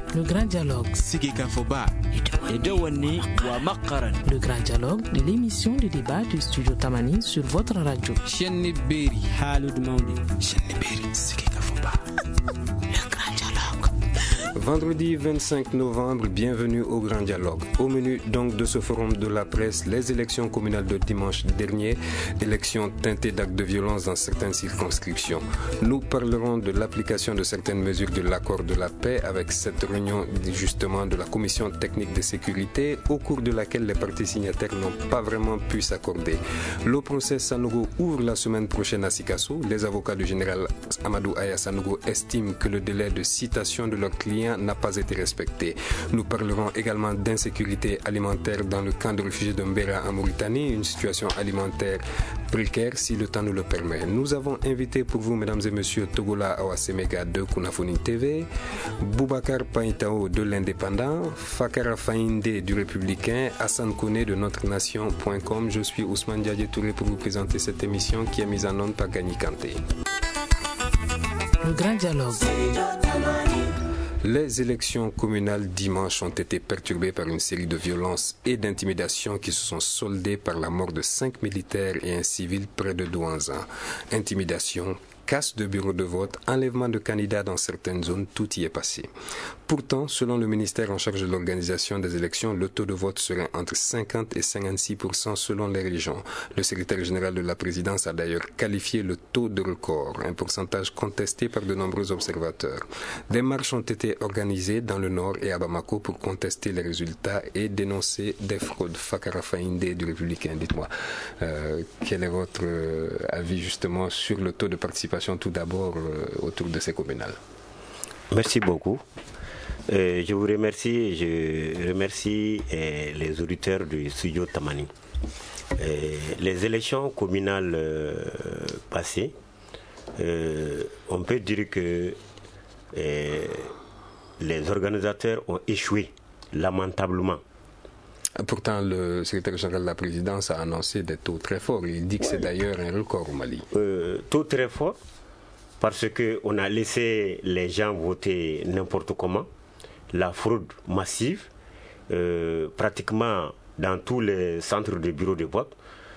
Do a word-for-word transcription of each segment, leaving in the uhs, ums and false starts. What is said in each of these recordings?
Le grand dialogue. Le grand dialogue de l'émission de débat du studio Tamani sur votre radio. Le grand dialogue. Vendredi vingt-cinq novembre, bienvenue au Grand Dialogue. Au menu donc de ce forum de la presse, les élections communales de dimanche dernier, élections teintées d'actes de violence dans certaines circonscriptions. Nous parlerons de l'application de certaines mesures de l'accord de la paix avec cette réunion justement de la commission technique de sécurité au cours de laquelle les partis signataires n'ont pas vraiment pu s'accorder. Le procès Sanogo ouvre la semaine prochaine à Sikasso. Les avocats du général Amadou Aya Sanogo estiment que le délai de citation de leurs clients n'a pas été respecté. Nous parlerons également d'insécurité alimentaire dans le camp de réfugiés de Mbera en Mauritanie, une situation alimentaire précaire si le temps nous le permet. Nous avons invité pour vous, mesdames et messieurs, Togola Awasemega de Kunafoni T V, Boubacar Paintao de l'Indépendant, Fakara Fainde du Républicain, Hassan Kone de notre nation point com. Je suis Ousmane Diadje Touré pour vous présenter cette émission qui est mise en onde par Gagny Kanté. Le grand dialogue. Les élections communales dimanche ont été perturbées par une série de violences et d'intimidations qui se sont soldées par la mort de cinq militaires et un civil près de Douanza. Intimidation, casse de bureaux de vote, enlèvement de candidats dans certaines zones, tout y est passé. Pourtant, selon le ministère en charge de l'organisation des élections, le taux de vote serait entre cinquante et cinquante-six pour cent selon les régions. Le secrétaire général de la présidence a d'ailleurs qualifié le taux de record, un pourcentage contesté par de nombreux observateurs. Des marches ont été organisées dans le nord et à Bamako pour contester les résultats et dénoncer des fraudes. Fakara Fainde du Républicain, dites-moi, euh, quel est votre euh, avis justement sur le taux de participation tout d'abord euh, autour de ces communales? Merci beaucoup. Euh, je vous remercie, je remercie euh, les auditeurs du studio Tamani. Euh, les élections communales euh, passées, euh, on peut dire que euh, les organisateurs ont échoué lamentablement. Pourtant, le secrétaire général de la présidence a annoncé des taux très forts. Il dit que c'est d'ailleurs un record au Mali. Euh, taux très fort parce qu'on a laissé les gens voter n'importe comment. La fraude massive, euh, pratiquement dans tous les centres de bureaux de vote.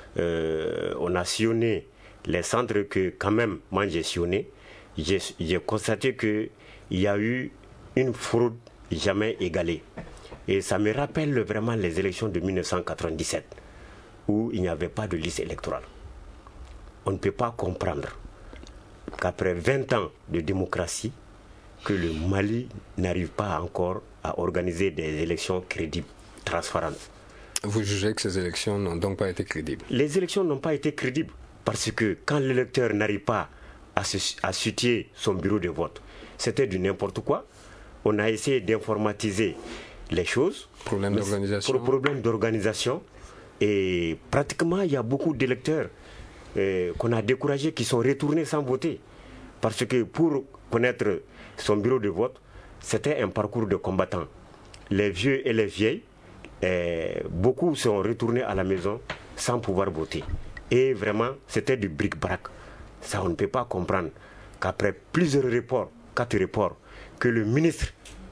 Euh, on a sillonné les centres que quand même, moi j'ai sillonné. J'ai, j'ai constaté qu'il y a eu une fraude jamais égalée. Et ça me rappelle vraiment les élections de mille neuf cent quatre-vingt-dix-sept, où il n'y avait pas de liste électorale. On ne peut pas comprendre qu'après vingt ans de démocratie, que le Mali n'arrive pas encore à organiser des élections crédibles, transparentes. Vous jugez que ces élections n'ont donc pas été crédibles? Les élections n'ont pas été crédibles parce que quand l'électeur n'arrive pas à, se, à situer son bureau de vote, c'était du n'importe quoi. On a essayé d'informatiser les choses. Problème d'organisation. Pour problème d'organisation. Et pratiquement, il y a beaucoup d'électeurs euh, qu'on a découragés qui sont retournés sans voter. Parce que pour connaître son bureau de vote, c'était un parcours de combattants. Les vieux et les vieilles, euh, beaucoup sont retournés à la maison sans pouvoir voter. Et vraiment, c'était du bric-brac. Ça, on ne peut pas comprendre qu'après plusieurs reports, quatre reports, que le ministre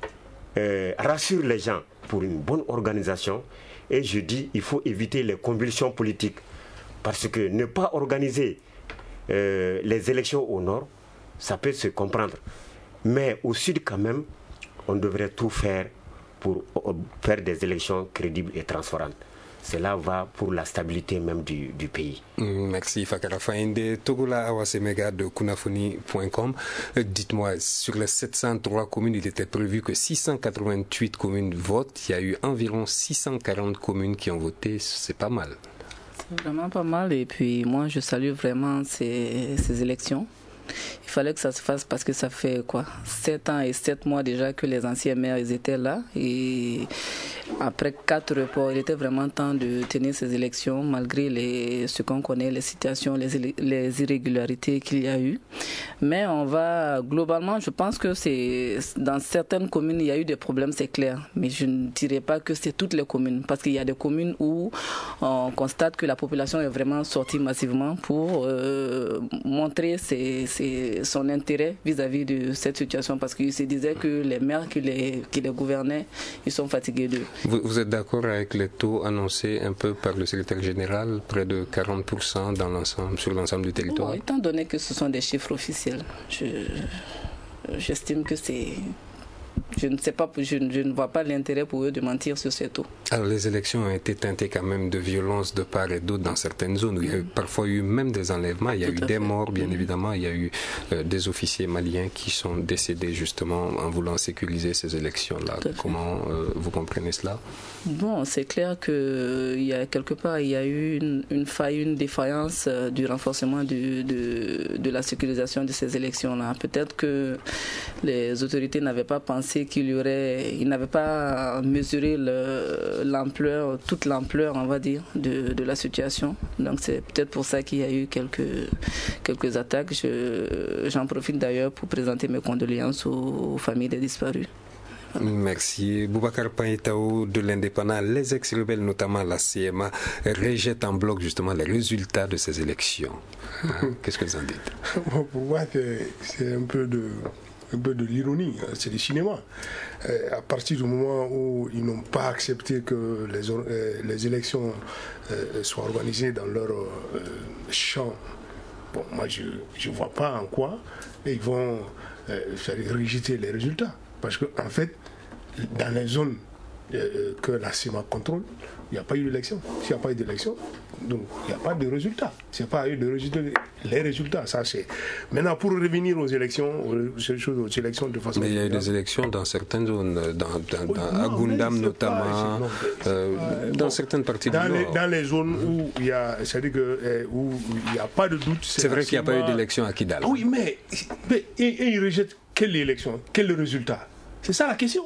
euh, rassure les gens pour une bonne organisation. Et je dis, il faut éviter les convulsions politiques. Parce que ne pas organiser euh, les élections au nord, ça peut se comprendre. Mais au sud, quand même, on devrait tout faire pour faire des élections crédibles et transparentes. Cela va pour la stabilité même du, du pays. Merci Fakara Fainde. Togola Awasemega de Kunafoni point com. Dites-moi, sur les sept cent trois communes, il était prévu que six cent quatre-vingt-huit communes votent. Il y a eu environ six cent quarante communes qui ont voté. C'est pas mal. C'est vraiment pas mal. Et puis moi, je salue vraiment ces, ces élections. Il fallait que ça se fasse parce que ça fait quoi sept ans et sept mois déjà que les anciens maires ils étaient là et après quatre reports, il était vraiment temps de tenir ces élections malgré les, ce qu'on connaît, les situations, les, les irrégularités qu'il y a eu. Mais on va, globalement, je pense que c'est dans certaines communes, il y a eu des problèmes, c'est clair. Mais je ne dirais pas que c'est toutes les communes, parce qu'il y a des communes où on constate que la population est vraiment sortie massivement pour euh, montrer ses, ses, son intérêt vis-à-vis de cette situation, parce qu'il se disait que les maires qui les, qui les gouvernaient, ils sont fatigués d'eux. Vous, vous êtes d'accord avec les taux annoncés un peu par le secrétaire général, près de quarante pour cent dans l'ensemble, sur l'ensemble du territoire? Bon, étant donné que ce sont des chiffres officiels, je, j'estime que c'est... Je ne sais pas, je, je ne vois pas l'intérêt pour eux de mentir sur ces taux. Alors les élections ont été teintées quand même de violence de part et d'autre dans certaines zones où il y a eu, parfois eu même des enlèvements, il y a Tout eu des fait. morts bien mmh. évidemment, il y a eu euh, des officiers maliens qui sont décédés justement en voulant sécuriser ces élections-là. Comment euh, vous comprenez cela? Bon, c'est clair que il y a quelque part il y a eu une, une faille, une défaillance euh, du renforcement du, de, de la sécurisation de ces élections-là. Peut-être que les autorités n'avaient pas pensé qu'il y aurait, ils n'avaient pas mesuré le, l'ampleur, toute l'ampleur, on va dire, de, de la situation. Donc c'est peut-être pour ça qu'il y a eu quelques, quelques attaques. Je, j'en profite d'ailleurs pour présenter mes condoléances aux, aux familles des disparus. Merci. Boubacar Païtao de l'Indépendant, les ex-rebelles, notamment la C M A, rejettent en bloc justement les résultats de ces élections. Qu'est-ce que vous en dites? Bon, pour moi, c'est, c'est un peu de... un peu de l'ironie, c'est du cinéma. Euh, à partir du moment où ils n'ont pas accepté que les, euh, les élections euh, soient organisées dans leur euh, champ, bon, moi je ne vois pas en quoi ils vont euh, rejeter les résultats. Parce qu'en en fait, dans les zones euh, que la C E M A contrôle, il n'y a pas eu d'élection. S'il n'y a pas eu d'élection, donc il n'y a pas de résultat. S'il n'y a pas eu de résultat, les résultats, ça c'est... Maintenant, pour revenir aux élections, aux élections de façon... Mais il y a eu des élections dans certaines zones, dans, dans, oui, dans non, Agundam notamment, pas, non, euh, euh, dans bon, certaines parties dans du les, nord. Dans les zones où il y a, c'est-à-dire que, euh, où il n'y a pas de doute... C'est, c'est vrai qu'il n'y a pas eu d'élection à Kidal. Oui, mais, mais et, et ils rejettent quelle élection, quel résultat? C'est ça la question.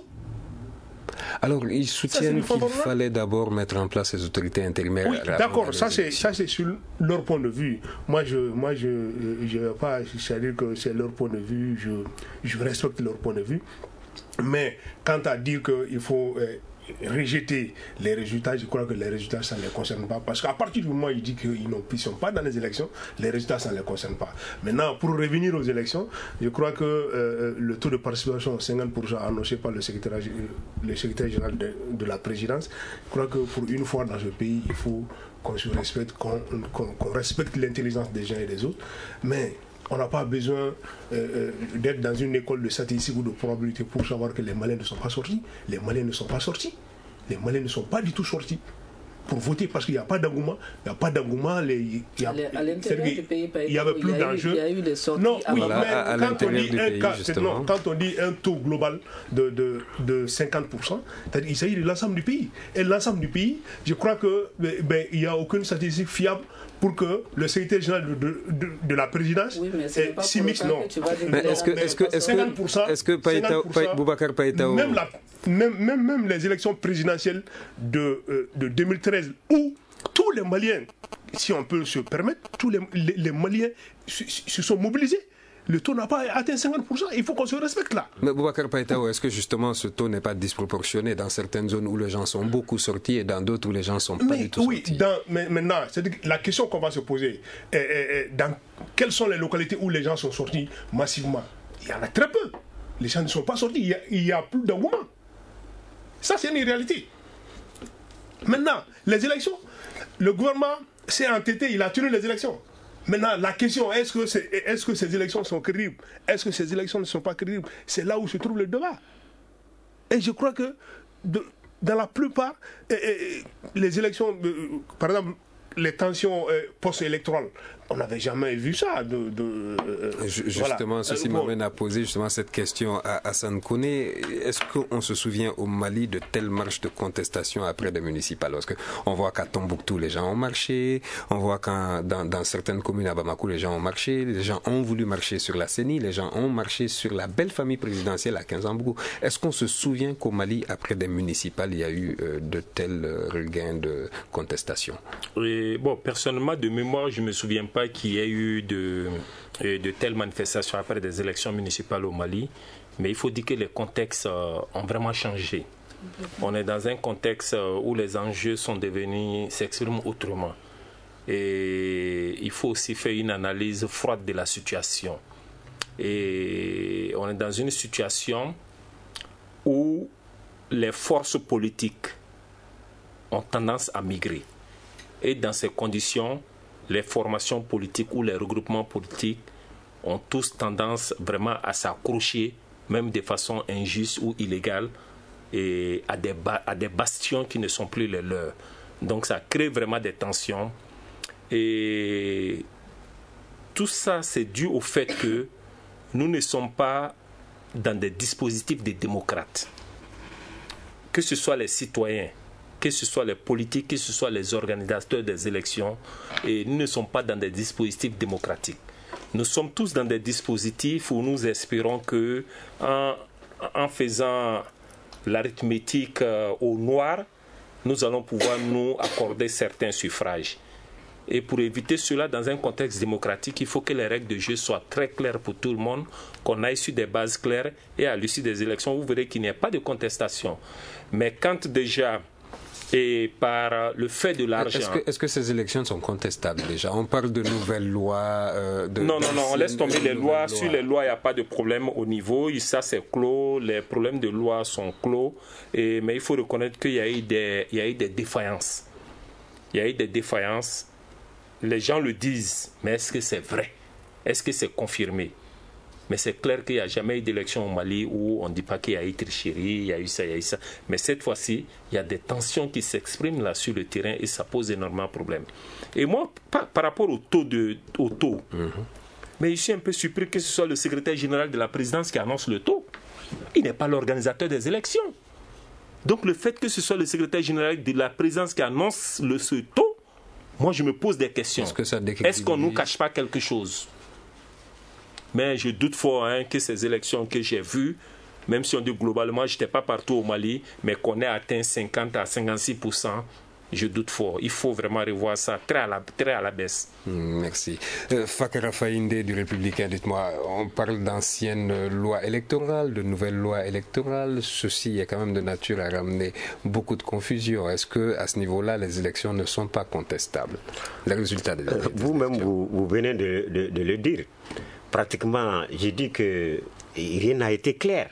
Alors, ils soutiennent ça, qu'il fallait d'abord mettre en place les autorités intérimaires. Oui, d'accord, ça c'est, ça c'est sur leur point de vue. Moi, je moi je je ne vais pas dire que c'est leur point de vue, je, je respecte leur point de vue. Mais quant à dire qu'il faut euh, rejeter les résultats, je crois que les résultats, ça ne les concerne pas. Parce qu'à partir du moment où ils disent qu'ils ne sont pas dans les élections, les résultats, ça ne les concerne pas. Maintenant, pour revenir aux élections, je crois que euh, le taux de participation, cinquante pour cent annoncé par le secrétaire, le secrétaire général de, de la présidence, je crois que pour une fois dans ce pays, il faut qu'on se respecte, qu'on, qu'on, qu'on respecte l'intelligence des uns et des autres. Mais on n'a pas besoin euh, d'être dans une école de statistique ou de probabilité pour savoir que les Maliens ne sont pas sortis. Les Maliens ne sont pas sortis. Les Maliens ne sont pas du tout sortis pour voter parce qu'il n'y a pas d'engouement. Il n'y a pas d'engouement. Les, il y a, à l'intérieur du pays, il y avait plus d'enjeux. Il y a eu des sorties. Non, oui, voilà, mais à, à quand, on dit un pays, cas, non, quand on dit un taux global de, de, de cinquante pour cent, c'est-à-dire il s'agit de l'ensemble du pays. Et l'ensemble du pays, je crois qu'il ben, n'y a aucune statistique fiable pour que le secrétaire général de, de, de, de la présidence oui, s'y mixe. Non. Mais est-ce que, est-ce que, est-ce que, est-ce que Païtao, Boubacar Païtao, même, la, même, même, même les élections présidentielles de, euh, de deux mille treize, où tous les Maliens, si on peut se permettre, tous les, les, les Maliens se, se sont mobilisés. Le taux n'a pas atteint cinquante pour cent, il faut qu'on se respecte là. Mais Boubacar Païtao, est-ce que justement ce taux n'est pas disproportionné dans certaines zones où les gens sont beaucoup sortis et dans d'autres où les gens ne sont pas mais, du tout oui, sortis? Dans, mais maintenant, c'est-à-dire la question qu'on va se poser, est, est, est, dans quelles sont les localités où les gens sont sortis massivement? Il y en a très peu. Les gens ne sont pas sortis, il y a, il y a plus d'engouement. Ça, c'est une réalité. Maintenant, les élections, le gouvernement s'est entêté, il a tenu les élections. Maintenant, la question, est-ce que, c'est, est-ce que ces élections sont crédibles? Est-ce que ces élections ne sont pas crédibles? C'est là où se trouve le débat. Et je crois que de, dans la plupart, eh, eh, les élections, euh, par exemple, les tensions euh, post-électorales, on n'avait jamais vu ça. De, de, euh, justement, voilà. Ceci euh, m'amène bon. à poser justement cette question à Hassan Kone. Est-ce qu'on se souvient au Mali de telles marches de contestation après des municipales? Parce qu'on voit qu'à Tombouctou, les gens ont marché. On voit qu'en dans, dans certaines communes à Bamako, les gens ont marché. Les gens ont voulu marcher sur la C E N I. Les gens ont marché sur la belle famille présidentielle à Kinzambou. Est-ce qu'on se souvient qu'au Mali, après des municipales, il y a eu euh, de tels euh, regains de contestation? Oui, bon, personnellement, de mémoire, je ne me souviens pas qu'il y ait eu de, de telles manifestations après des élections municipales au Mali, mais il faut dire que les contextes euh, ont vraiment changé. On est dans un contexte où les enjeux sont devenus, s'expriment autrement. Et il faut aussi faire une analyse froide de la situation. Et on est dans une situation où les forces politiques ont tendance à migrer. Et dans ces conditions, les formations politiques ou les regroupements politiques ont tous tendance vraiment à s'accrocher, même de façon injuste ou illégale, et à des, ba- à des bastions qui ne sont plus les leurs. Donc ça crée vraiment des tensions. Et tout ça, c'est dû au fait que nous ne sommes pas dans des dispositifs de démocrates. Que ce soit les citoyens, que ce soit les politiques, que ce soit les organisateurs des élections, et nous ne sommes pas dans des dispositifs démocratiques. Nous sommes tous dans des dispositifs où nous espérons que en, en faisant l'arithmétique euh, au noir, nous allons pouvoir nous accorder certains suffrages. Et pour éviter cela, dans un contexte démocratique, il faut que les règles de jeu soient très claires pour tout le monde, qu'on aille sur des bases claires, et à l'issue des élections, vous verrez qu'il n'y a pas de contestation. Mais quand déjà, et par le fait de l'argent... Est-ce que, est-ce que ces élections sont contestables déjà? On parle de nouvelles lois... Euh, de, non, non, non, on laisse tomber les lois. lois. Sur les lois, il n'y a pas de problème au niveau. Ça, c'est clos. Les problèmes de loi sont clos. Et, mais il faut reconnaître qu'il y a eu des, il y a eu des défaillances. Il y a eu des défaillances. Les gens le disent, mais est-ce que c'est vrai? Est-ce que c'est confirmé? Mais c'est clair qu'il n'y a jamais eu d'élection au Mali où on ne dit pas qu'il y a eu tricherie, il y a eu ça, il y a eu ça. Mais cette fois-ci, il y a des tensions qui s'expriment là sur le terrain et ça pose énormément de problèmes. Et moi, par, par rapport au taux, de, au taux mm-hmm. mais je suis un peu surpris que ce soit le secrétaire général de la présidence qui annonce le taux. Il n'est pas l'organisateur des élections. Donc le fait que ce soit le secrétaire général de la présidence qui annonce le, ce taux, moi je me pose des questions. Est-ce que ça Est-ce qu'on ne nous cache pas quelque chose? Mais je doute fort hein, que ces élections que j'ai vues, même si on dit globalement, je n'étais pas partout au Mali, mais qu'on ait atteint cinquante à cinquante-six pour cent, je doute fort. Il faut vraiment revoir ça très à la, très à la baisse. Merci. Euh, Fakara Faïnde du Républicain, dites-moi, on parle d'anciennes lois électorales, de nouvelles lois électorales. Ceci est quand même de nature à ramener beaucoup de confusion. Est-ce qu'à ce niveau-là, les élections ne sont pas contestables? Les résultats des, des euh, Vous-même, vous, vous venez de, de, de le dire. Pratiquement, j'ai dit que rien n'a été clair.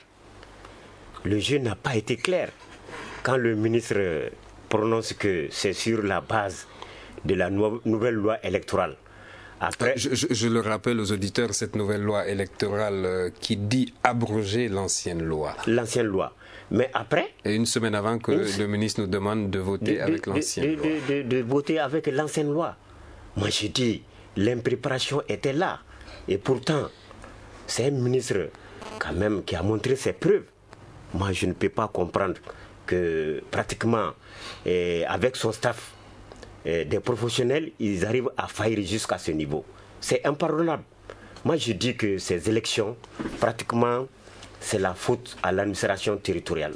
Le jeu n'a pas été clair. Quand le ministre prononce que c'est sur la base de la no- nouvelle loi électorale. Après, je, je, je le rappelle aux auditeurs, cette nouvelle loi électorale euh, qui dit abroger l'ancienne loi. L'ancienne loi. Mais après... Et une semaine avant que une... le ministre nous demande de voter de, avec de, l'ancienne de, loi. De, de, de, de voter avec l'ancienne loi. Moi, j'ai dit, l'impréparation était là. Et pourtant, c'est un ministre quand même qui a montré ses preuves. Moi, je ne peux pas comprendre que pratiquement, eh, avec son staff, eh, des professionnels, ils arrivent à faillir jusqu'à ce niveau. C'est impardonnable. Moi, je dis que ces élections, pratiquement, c'est la faute à l'administration territoriale.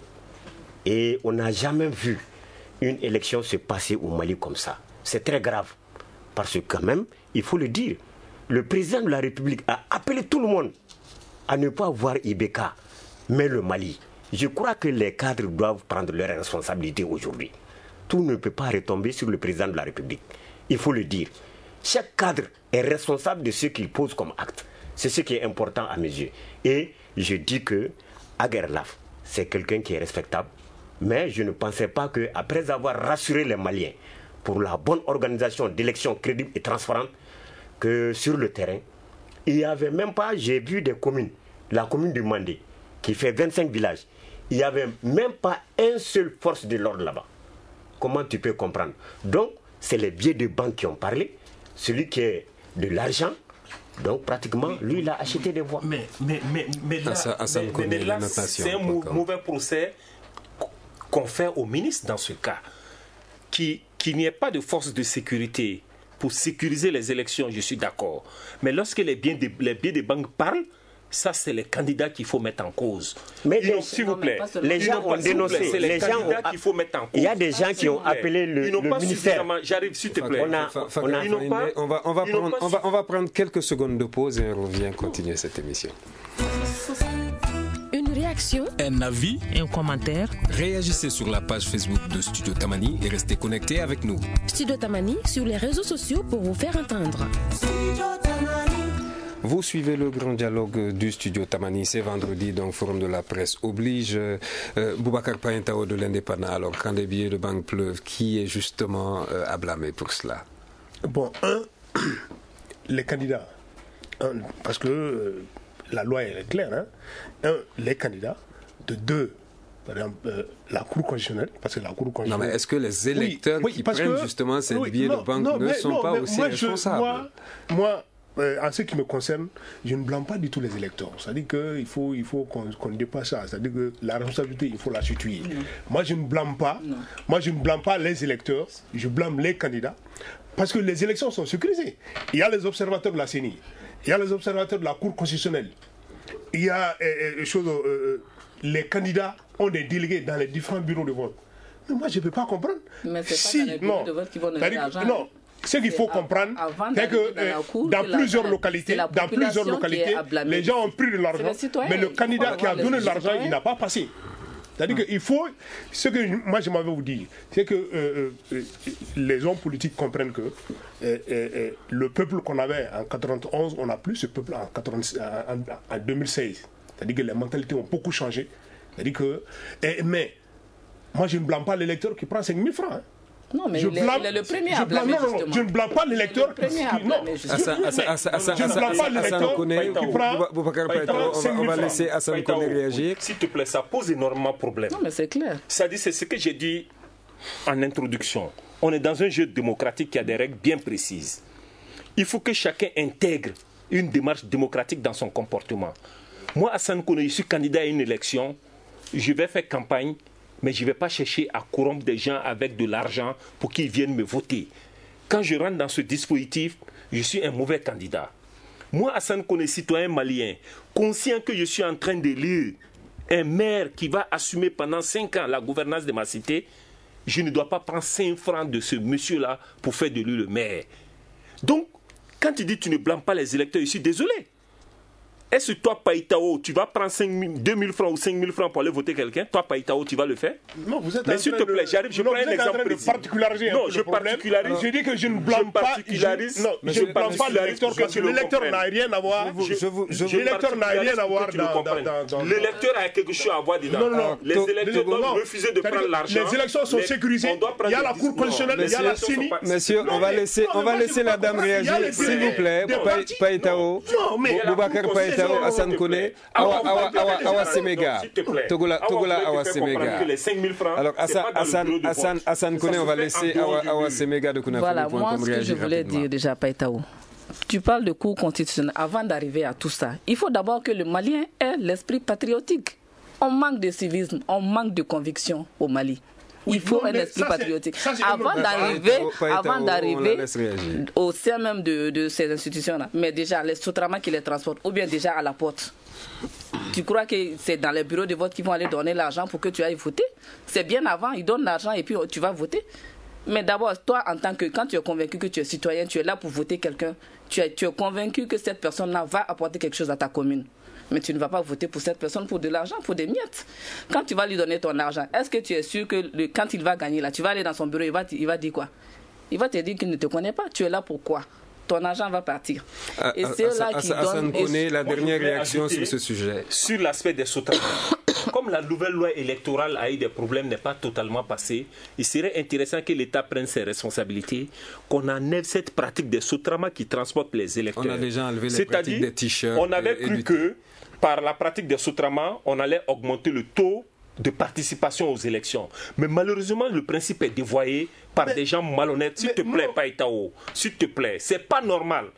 Et on n'a jamais vu une élection se passer au Mali comme ça. C'est très grave. Parce que quand même, il faut le dire, le président de la République a appelé tout le monde à ne pas voir I B K, mais le Mali. Je crois que les cadres doivent prendre leurs responsabilités aujourd'hui. Tout ne peut pas retomber sur le président de la République. Il faut le dire. Chaque cadre est responsable de ce qu'il pose comme acte. C'est ce qui est important à mes yeux. Et je dis que Aguerlaf, c'est quelqu'un qui est respectable. Mais je ne pensais pas qu'après avoir rassuré les Maliens pour la bonne organisation d'élections crédibles et transparentes, que sur le terrain, il n'y avait même pas, j'ai vu des communes, la commune du Mandé, qui fait vingt-cinq villages, il n'y avait même pas un seul force de l'ordre là-bas. Comment tu peux comprendre? Donc, c'est les billets de banque qui ont parlé. Celui qui est de l'argent. Donc pratiquement, lui, il a acheté des voix. Mais, mais, mais, mais là, Assa, Assa mais, connaît mais là les notations, c'est un mou- mauvais procès qu'on fait au ministre dans ce cas. Qui, qu'il n'y ait pas de force de sécurité pour sécuriser les élections, je suis d'accord. Mais lorsque les biens de, les biens des banques parlent, ça, c'est les candidats qu'il faut mettre en cause. Mais Ils les- n'ont- s'il vous plaît, les gens ont dénoncé. c'est les, Les gens candidats ont- qu'il faut mettre en cause. Il y a des gens qui ont appelé le, Ils n'ont le pas ministère. suffisamment. J'arrive, s'il te plaît. On a- Fa- Fa- on a- Fa- ils n'ont pas- on va, on va ils n'ont prendre, pas on va, on va prendre quelques secondes de pause et on revient continuer cette émission. Une réaction, Un avis, un commentaire. réagissez sur la page Facebook de Studio Tamani et restez connectés avec nous. Studio Tamani sur les réseaux sociaux pour vous faire entendre. Vous suivez le grand dialogue du studio Tamani, c'est vendredi, donc forum de la presse oblige. Euh, Boubacar Paintao de l'Indépendant, alors quand les billets de banque pleuvent, qui est justement euh, à blâmer pour cela? Bon, un, les candidats, un, parce que euh, la loi elle est claire, hein. Un, les candidats, de deux, par exemple, euh, la Cour constitutionnelle, parce que la Cour Non, constitutionnelle... mais est-ce que les électeurs Oui, oui, qui parce prennent que- justement ces oui, billets non, de banque non, ne mais- sont non, pas mais aussi moi, je- responsables? Moi, moi euh, en ce qui me concerne, je ne blâme pas du tout les électeurs. C'est-à-dire qu'il faut, il faut qu'on qu'on dépasse ça. C'est-à-dire que la responsabilité, il faut la situer. Moi, je ne blâme pas. Moi, je ne blâme pas les électeurs. Je blâme les candidats. Parce que les élections sont sécurisées. Il y a les observateurs de la C E N I. Il y a les observateurs de la Cour constitutionnelle. Il y a euh, euh, chose, euh, euh, les candidats ont des délégués dans les différents bureaux de vote. Mais moi, je ne peux pas comprendre. Mais c'est pas Si, dans les bureaux non. de vote qu'ils vont donner C'est-à-dire- l'argent. Non. Ce qu'il faut C'est comprendre, avant c'est que d'arriver dans la euh, cour, dans c'est la- plusieurs c'est localités, la dans plusieurs population qui est localités, à blâmer. les gens ont pris de C'est l'argent, les citoyens. mais le Il faut candidat voir qui a les donné l'argent, citoyens. il n'a pas passé. C'est-à-dire qu'il faut, ce que moi je m'avais vous dire, c'est que euh, euh, les hommes politiques comprennent que euh, euh, euh, le peuple qu'on avait en quatre-vingt-onze, on n'a plus ce peuple en, quatre-vingt-seize, en, en deux mille seize. C'est-à-dire que les mentalités ont beaucoup changé. C'est-à-dire que, et- mais moi je ne blâme pas l'électeur qui prend cinq mille francs. hein. Non, mais Je il, est, blâme- il est le premier je à blâme- blâmer, non, non, non, justement. je ne blâme pas l'électeur C'est le premier à qui- non. blâmer, justement. Hassan, Hassan, Hassan, Hassan, Je ne blâme Hassan, pas Hassan l'électeur Koné, qui prend- Boubacar Païtao, Païtao, on va- on va cinq mille laisser Hassan Païtao, Koné réagir. S'il te plaît, ça pose énormément de problèmes. Non, mais c'est clair. C'est-à-dire, c'est ce que j'ai dit en introduction. On est dans un jeu démocratique qui a des règles bien précises. Il faut que chacun intègre une démarche démocratique dans son comportement. Moi, Hassan Koné, je suis candidat à une élection, je vais faire campagne, mais je ne vais pas chercher à corrompre des gens avec de l'argent pour qu'ils viennent me voter. Quand je rentre dans ce dispositif, je suis un mauvais candidat. Moi, Hassan Koné, citoyen malien, conscient que je suis en train d'élire un maire qui va assumer pendant cinq ans la gouvernance de ma cité, je ne dois pas prendre cinq francs de ce monsieur-là pour faire de lui le maire. Donc, quand tu dis que tu ne blâmes pas les électeurs, je suis désolé. Est-ce que toi, Païtao, tu vas prendre cinq mille, deux mille francs ou cinq mille francs pour aller voter quelqu'un? Toi, Païtao, tu vas le faire? Non, vous êtes Mais en s'il train te de- plaît, j'arrive, je non, prends vous un êtes en exemple train de précis. particulariser un Non, peu je le problème. particularise. Je dis que je ne blâme Je pas. particularise. je- Non, Mais je je ne blâme pas particularise l'électeur pour parce que que tu le l'électeur n'a comprennes. rien à voir. Je vous- je vous- je vous- L'électeur n'a rien à voir Tu le dans- comprennes. dans- dans- dans- L'électeur a quelque chose à voir dedans. Non, non, non. Les Donc, électeurs non, doivent non. refuser de C'est-à-dire prendre que l'argent. les élections sont Les- sécurisées. on doit prendre Il y a des la dis- Cour non, constitutionnelle, les il y a la élections sont C E N I. pas- Messieurs, Non, on va mais- laisser, non, on mais va moi, je laisser veux la pas dame comprendre. Il y a réagir, les s'il des- vous plaît. des Paï- partis. Païtao, Non, mais- Boubacar Païtao, Hassan Koné, Awa Awa Awa Awa Semega, Togola Togola Awa Semega. Alors Hassan Hassan Hassan Hassan Koné, on va laisser Awa Awa Semega de Kunafo Voilà, point moi, com ce que je réagir voulais rapidement. dire déjà, Païtao. Tu parles de cours constitutionnel. Avant d'arriver à tout ça, il faut d'abord que le Malien ait l'esprit patriotique. On manque de civisme, on manque de conviction au Mali. Il Oui, faut non, un mais esprit ça, c'est- patriotique. ça, c'est Avant un autre d'arriver, débat. Païtao, avant on la d'arriver laisse réagir. au sein même de, de ces institutions-là, mais déjà les Sotramas qui les transportent, ou bien déjà à la porte. Tu crois que c'est dans les bureaux de vote qu'ils vont aller donner l'argent pour que tu ailles voter? C'est bien avant, ils donnent l'argent et puis tu vas voter. Mais d'abord, toi, en tant que, quand tu es convaincu que tu es citoyen, tu es là pour voter quelqu'un, tu es, tu es convaincu que cette personne-là va apporter quelque chose à ta commune. Mais tu ne vas pas voter pour cette personne pour de l'argent, pour des miettes. Quand tu vas lui donner ton argent, est-ce que tu es sûr que le, quand il va gagner là, tu vas aller dans son bureau, il va, il va dire quoi? Il va te dire qu'il ne te connaît pas. Tu es là pour quoi? Ton argent va partir. Ah, Et ah, c'est Hassan- là qui Hassan donne... Koné, la Moi, je dernière voulais réaction ajouter- sur ce sujet. Sur l'aspect des Sotramas, comme la nouvelle loi électorale a eu des problèmes, n'est pas totalement passée, il serait intéressant que l'État prenne ses responsabilités, qu'on enlève cette pratique des Sotramas qui transportent les électeurs. On a déjà enlevé les C'est-à-dire, pratiques des t-shirts on avait et- et cru du- que par la pratique des Sotramas, on allait augmenter le taux de participation aux élections. Mais malheureusement, le principe est dévoyé par Mais- des gens malhonnêtes. S'il mais te plaît, non. Païtao, s'il te plaît, c'est pas normal.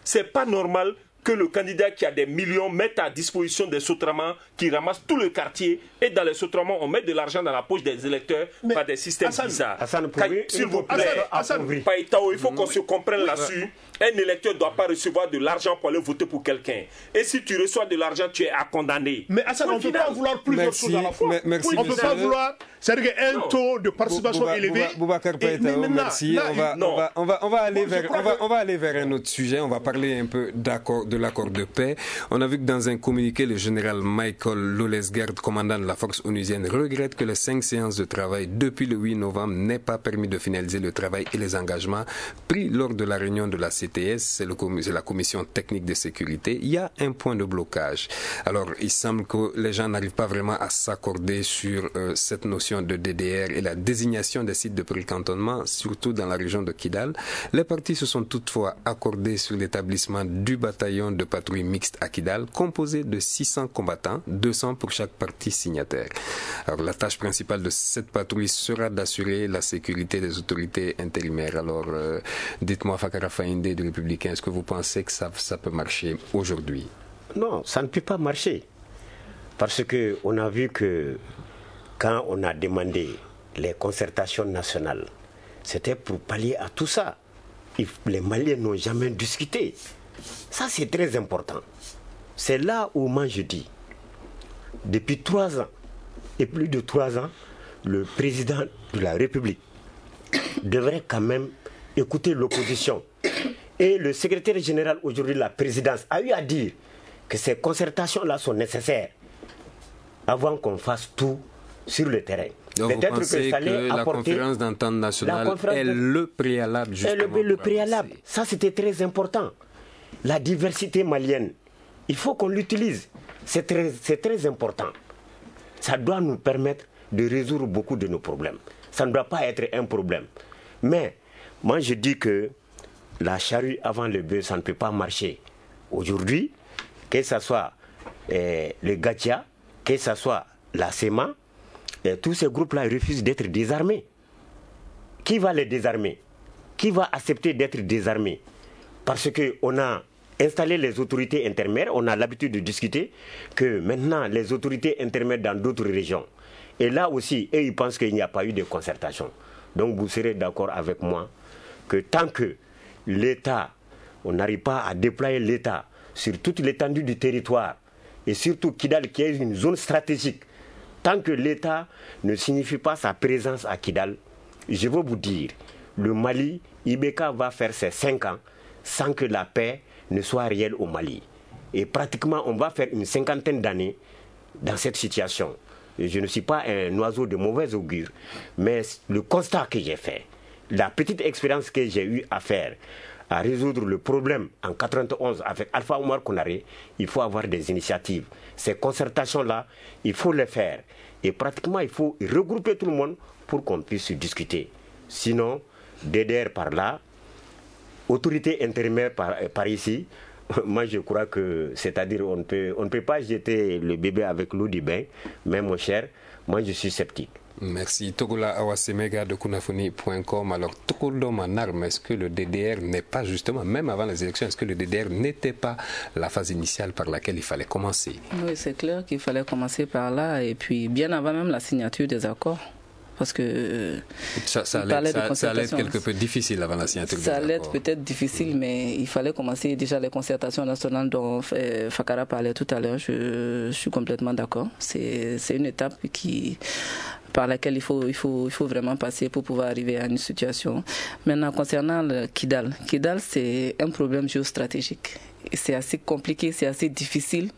C'est pas normal que le candidat qui a des millions mette à disposition des Sotraman qui ramassent tout le quartier, et dans les Sotraman, on met de l'argent dans la poche des électeurs mais par des systèmes Hassan, bizarres. Hassan, S'il vous plaît, Hassan, Païtao, il faut qu'on se comprenne oui, là-dessus. Un électeur ne doit pas recevoir de l'argent pour aller voter pour quelqu'un. Et si tu reçois de l'argent, tu es à condamner. Mais Hassan, on ne peut pas vouloir plusieurs merci, choses à la fois. Merci, on ne peut pas vouloir... C'est-à-dire qu'un taux de participation Bouba, élevé... Boubacar Païtao, merci. Là, on, va, on, va, on, va, on, va aller vers, on, va, on va aller vers un autre sujet. On va parler un peu de l'accord de paix. On a vu que dans un communiqué, le général Michael Lolesgard, commandant de la force onusienne, regrette que les cinq séances de travail depuis le huit novembre n'aient pas permis de finaliser le travail et les engagements pris lors de la réunion de la C T S. C'est, le, c'est la commission technique de sécurité. Il y a un point de blocage. Alors, il semble que les gens n'arrivent pas vraiment à s'accorder sur euh, cette notion de D D R et la désignation des sites de précantonnement, surtout dans la région de Kidal. Les partis se sont toutefois accordés sur l'établissement du bataillon de patrouille mixte à Kidal, composé de six cents combattants, deux cents pour chaque parti signataire. Alors, la tâche principale de cette patrouille sera d'assurer la sécurité des autorités intérimaires. Alors, euh, dites-moi, Fakara Faïnde du Républicain, est-ce que vous pensez que ça, ça peut marcher aujourd'hui? Non, ça ne peut pas marcher. Parce qu'on a vu que quand on a demandé les concertations nationales, c'était pour pallier à tout ça. Les Maliens n'ont jamais discuté. Ça, c'est très important. C'est là où moi je dis, depuis trois ans, et plus de trois ans, le président de la République devrait quand même écouter l'opposition. Et le secrétaire général aujourd'hui de la présidence a eu à dire que ces concertations-là sont nécessaires avant qu'on fasse tout sur le terrain. Donc vous pensez que, ça que la conférence d'entente nationale est de... le préalable justement le, le préalable, ça c'était très important. La diversité malienne, il faut qu'on l'utilise. C'est très, c'est très important. Ça doit nous permettre de résoudre beaucoup de nos problèmes. Ça ne doit pas être un problème. Mais moi je dis que la charrue avant le bœuf, ça ne peut pas marcher. Aujourd'hui, que ce soit eh, le Gatia, que ce soit la S E M A, et tous ces groupes-là refusent d'être désarmés. Qui va les désarmer? Qui va accepter d'être désarmé? Parce qu'on a installé les autorités intermédiaires, on a l'habitude de discuter que maintenant les autorités intermédiaires dans d'autres régions. Et là aussi, eux, ils pensent qu'il n'y a pas eu de concertation. Donc vous serez d'accord avec moi que tant que l'État, on n'arrive pas à déployer l'État sur toute l'étendue du territoire, et surtout Kidal qui est une zone stratégique, tant que l'État ne signifie pas sa présence à Kidal, je veux vous dire, le Mali, I B K va faire ses cinq ans sans que la paix ne soit réelle au Mali. Et pratiquement, on va faire une cinquantaine d'années dans cette situation. Et je ne suis pas un oiseau de mauvais augure, mais le constat que j'ai fait, la petite expérience que j'ai eu à faire, à résoudre le problème en quatre-vingt-onze avec Alpha Oumar Konaré, il faut avoir des initiatives. Ces concertations-là, il faut les faire. Et pratiquement, il faut regrouper tout le monde pour qu'on puisse discuter. Sinon, D D R par là, autorité intérimaire par, par ici, moi je crois que, c'est-à-dire on peut, on ne peut pas jeter le bébé avec l'eau du bain, mais mon cher, moi je suis sceptique. Merci. Togola Awasemega de Kunafoni point com. Alors, Togola Manarme, est-ce que le D D R n'est pas justement, même avant les élections, est-ce que le D D R n'était pas la phase initiale par laquelle il fallait commencer? Oui, c'est clair qu'il fallait commencer par là, et puis bien avant même la signature des accords. Parce que ça, ça, allait, ça, ça allait être quelque peu difficile avant la signature. Ça allait être peut-être difficile, mais il fallait commencer déjà les concertations nationales dont Fakara parlait tout à l'heure. Je, je suis complètement d'accord. C'est, c'est une étape qui, par laquelle il faut, il, faut, il faut vraiment passer pour pouvoir arriver à une situation. Maintenant, concernant le Kidal, Kidal, c'est un problème géostratégique. C'est assez compliqué, c'est assez difficile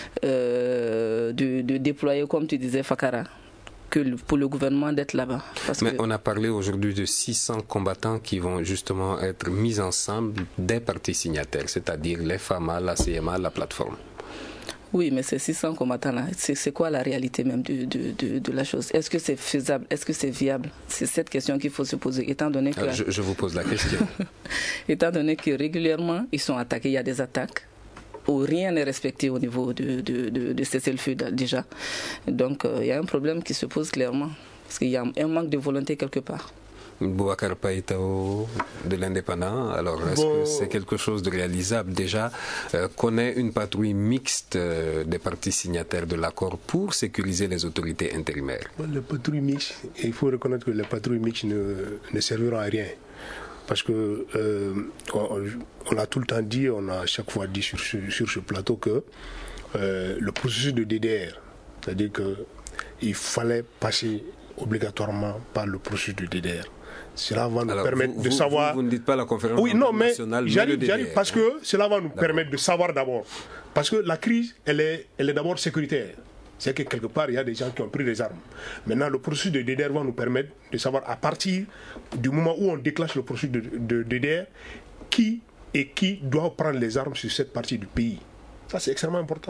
euh, de, de déployer, comme tu disais, Fakara, que pour le gouvernement d'être là-bas. Parce Mais que... on a parlé aujourd'hui de six cents combattants qui vont justement être mis ensemble des partis signataires, c'est-à-dire les F A M A, la C M A, la plateforme. Oui, mais ces six cents combattants-là, c'est, c'est quoi la réalité même de, de, de, de la chose? Est-ce que c'est faisable? Est-ce que c'est viable? C'est cette question qu'il faut se poser, étant donné que... Alors, je, je vous pose la question. Étant donné que régulièrement, ils sont attaqués, il y a des attaques où rien n'est respecté au niveau de, de, de, de cessez-le-feu déjà. Donc, euh, il y a un problème qui se pose clairement, parce qu'il y a un manque de volonté quelque part. Boubacar Païtao de l'Indépendant, alors est-ce bon, que c'est quelque chose de réalisable déjà euh, qu'on ait une patrouille mixte euh, des parties signataires de l'accord pour sécuriser les autorités intérimaires? Bon, les patrouilles mixtes, il faut reconnaître que les patrouilles mixtes ne, ne serviront à rien. Parce que euh, on, on a tout le temps dit, on a à chaque fois dit sur ce, sur ce plateau que euh, le processus de D D R, c'est-à-dire qu'il fallait passer obligatoirement par le processus de D D R. Cela va nous Alors, permettre vous, de vous, savoir... Vous, vous ne dites pas la conférence oui, non, mais nationale, j'arrive, mais j'arrive parce que cela va nous d'abord. permettre de savoir d'abord. Parce que la crise, elle est, elle est d'abord sécuritaire. C'est que quelque part, il y a des gens qui ont pris des armes. Maintenant, le processus de D D R va nous permettre de savoir à partir du moment où on déclenche le processus de, de D D R, qui et qui doit prendre les armes sur cette partie du pays. Ça, c'est extrêmement important.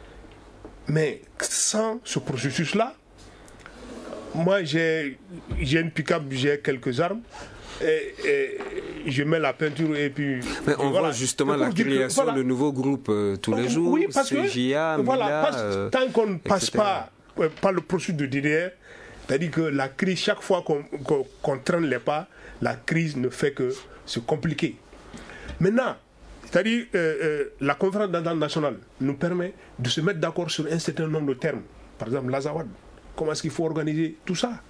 Mais sans ce processus-là, moi, j'ai, j'ai une pick-up, j'ai quelques armes. Et, et je mets la peinture et puis... Mais on voilà. voit justement la création de voilà. nouveaux groupes euh, tous les jours. Oui, parce C J A, que voilà, Mila, parce, euh, tant qu'on ne passe et cetera pas euh, par le processus de D D R, c'est-à-dire que la crise, chaque fois qu'on, qu'on, qu'on traîne les pas, la crise ne fait que se compliquer. Maintenant, c'est-à-dire euh, euh, la conférence d'entente nationale nous permet de se mettre d'accord sur un certain nombre de termes. Par exemple, l'Azawad. Comment est-ce qu'il faut organiser tout ça?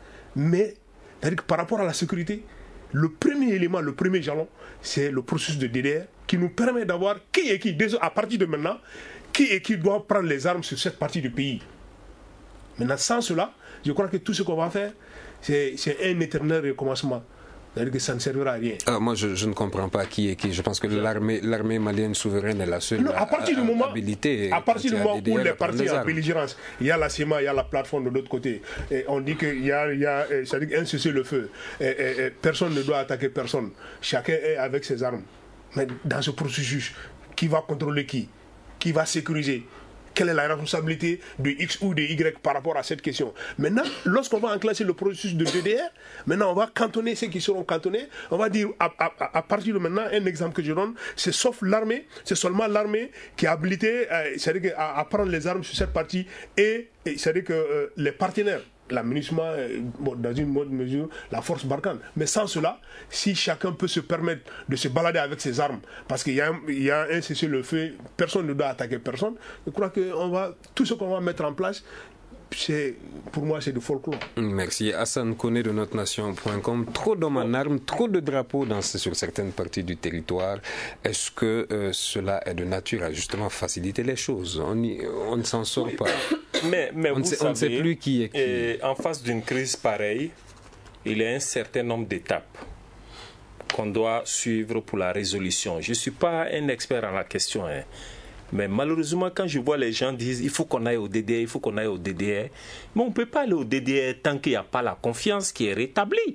Mais, c'est-à-dire que par rapport à la sécurité, le premier élément, le premier jalon, c'est le processus de D D R qui nous permet d'avoir qui et qui, à partir de maintenant, qui et qui doit prendre les armes sur cette partie du pays. Maintenant, sans cela, je crois que tout ce qu'on va faire, c'est, c'est un éternel recommencement. C'est-à-dire que ça ne servira à rien. Ah, moi, je, je ne comprends pas qui est qui. Je pense que l'armée, l'armée malienne souveraine est la seule non, à partir du moment, habilitée. À partir du moment où les partis en armes. belligérance, il y a la C E M A, il y a la plateforme de l'autre côté, et on dit qu'il y a, il y a c'est-à-dire un cessez-le-feu. Et, et, et personne ne doit attaquer personne. Chacun est avec ses armes. Mais dans ce processus, qui va contrôler qui? Qui va sécuriser? Quelle est la responsabilité de X ou de Y par rapport à cette question? Maintenant, lorsqu'on va enclencher le processus de D D R, maintenant on va cantonner ceux qui seront cantonnés. On va dire, à, à, à partir de maintenant, un exemple que je donne, c'est sauf l'armée, c'est seulement l'armée qui est habilitée euh, c'est-à-dire à, à prendre les armes sur cette partie et, et c'est-à-dire que euh, les partenaires, l'aménagement, euh, bon, dans une bonne mesure, la force Barkhane. Mais sans cela, si chacun peut se permettre de se balader avec ses armes, parce qu'il y a un, il y a un cessez-le-feu, personne ne doit attaquer personne, je crois que on va, tout ce qu'on va mettre en place, c'est, pour moi, c'est du folklore. Merci. Hassan Koné de notre nation point com. Trop d'hommes en armes, trop de drapeaux dans, sur certaines parties du territoire. Est-ce que euh, cela est de nature à justement faciliter les choses? On, y, on ne s'en sort oui. pas. Mais, mais on, vous ne sait, savez, on ne sait plus qui est qui. Et en face d'une crise pareille, il y a un certain nombre d'étapes qu'on doit suivre pour la résolution. Je ne suis pas un expert en la question, hein. Mais malheureusement, quand je vois les gens dire il faut qu'on aille au D D R, il faut qu'on aille au D D R, mais on ne peut pas aller au D D R tant qu'il n'y a pas la confiance qui est rétablie.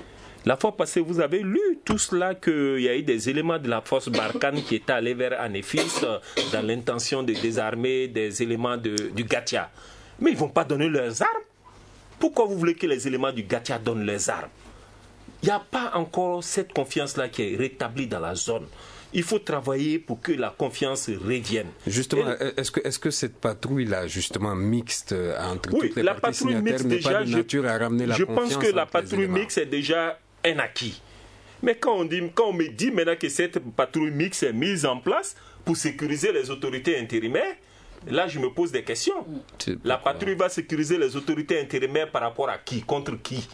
La fois passée, vous avez lu tout cela, qu'il y a eu des éléments de la force Barkhane qui étaient allés vers Anéfis dans l'intention de désarmer des éléments de, du Gatia. Mais ils ne vont pas donner leurs armes. Pourquoi vous voulez que les éléments du Gatia donnent leurs armes? Il n'y a pas encore cette confiance-là qui est rétablie dans la zone. Il faut travailler pour que la confiance revienne. Justement, Et, est-ce que, est-ce que cette patrouille-là, justement, mixte entre oui, toutes les la parties patrouille signataires mixte, n'est déjà, pas de nature je, à ramener la je confiance? Je pense que la patrouille mixte est déjà un acquis. Mais quand on, dit, quand on me dit maintenant que cette patrouille mixte est mise en place pour sécuriser les autorités intérimaires, là je me pose des questions. La patrouille va sécuriser les autorités intérimaires par rapport à qui? Contre qui?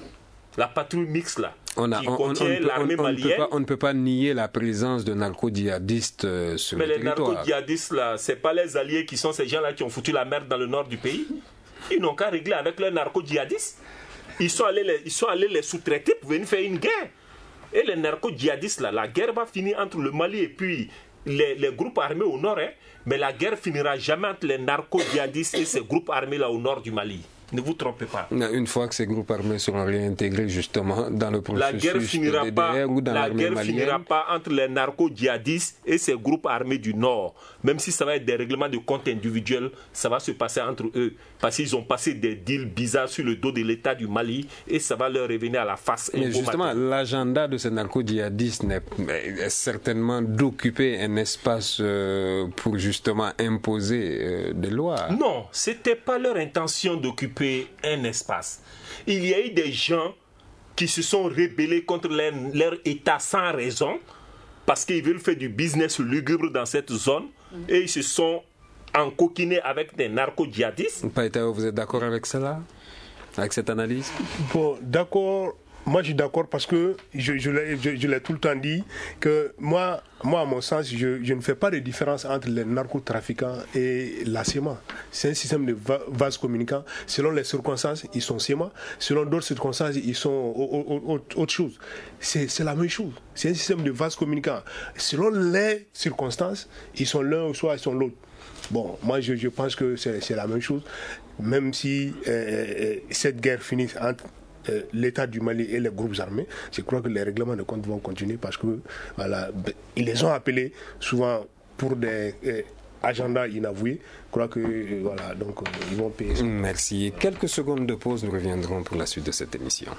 La patrouille mixte là, on a, qui on, contient on, on, l'armée on, on malienne. Ne peut pas, on ne peut pas nier la présence de narco-djihadistes euh, sur Mais le les territoire. narco-djihadistes là, c'est pas les alliés qui sont ces gens-là qui ont foutu la merde dans le nord du pays. Ils n'ont qu'à régler avec leurs narco-djihadistes. Ils sont allés les, ils sont allés les sous-traiter pour venir faire une guerre. Et les narco-djihadistes là, la guerre va finir entre le Mali et puis les, les groupes armés au nord. Hein, mais la guerre finira jamais entre les narco-djihadistes et ces groupes armés là au nord du Mali. Ne vous trompez pas. Une fois que ces groupes armés seront réintégrés justement dans le processus la guerre finira de D D R pas, ou dans la l'armée guerre malienne, finira pas entre les narco-djihadistes et ces groupes armés du Nord. Même si ça va être des règlements de compte individuels, ça va se passer entre eux. Parce qu'ils ont passé des deals bizarres sur le dos de l'État du Mali et ça va leur revenir à la face. Mais justement, l'agenda de ces narco-djihadistes est certainement d'occuper un espace euh, pour justement imposer euh, des lois. Non, ce n'était pas leur intention d'occuper un espace. Il y a eu des gens qui se sont rebellés contre leur, leur État sans raison, parce qu'ils veulent faire du business lugubre dans cette zone, et ils se sont encoquinés avec des narco-djihadistes. Païtao, vous êtes d'accord avec cela? Avec cette analyse? Bon, d'accord. Moi, je suis d'accord parce que je, je, l'ai, je, je l'ai tout le temps dit que moi, moi à mon sens, je, je ne fais pas de différence entre les narcotrafiquants et la C E M A. C'est un système de va- vase communicant. Selon les circonstances, ils sont C E M A. Selon d'autres circonstances, ils sont autre chose. C'est, c'est la même chose. C'est un système de vase communicant. Selon les circonstances, ils sont l'un ou soit ils sont l'autre. Bon, moi, je, je pense que c'est, c'est la même chose. Même si euh, cette guerre finit entre Euh, l'État du Mali et les groupes armés, je crois que les règlements de compte vont continuer parce que voilà, ils les ont appelés souvent pour des euh, agendas inavoués. Je crois que euh, voilà, donc euh, ils vont payer. Merci. Quelques secondes de pause, nous reviendrons pour la suite de cette émission.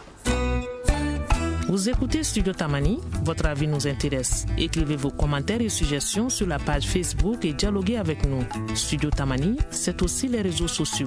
Vous écoutez Studio Tamani, votre avis nous intéresse. Écrivez vos commentaires et suggestions sur la page Facebook et dialoguez avec nous. Studio Tamani, c'est aussi les réseaux sociaux.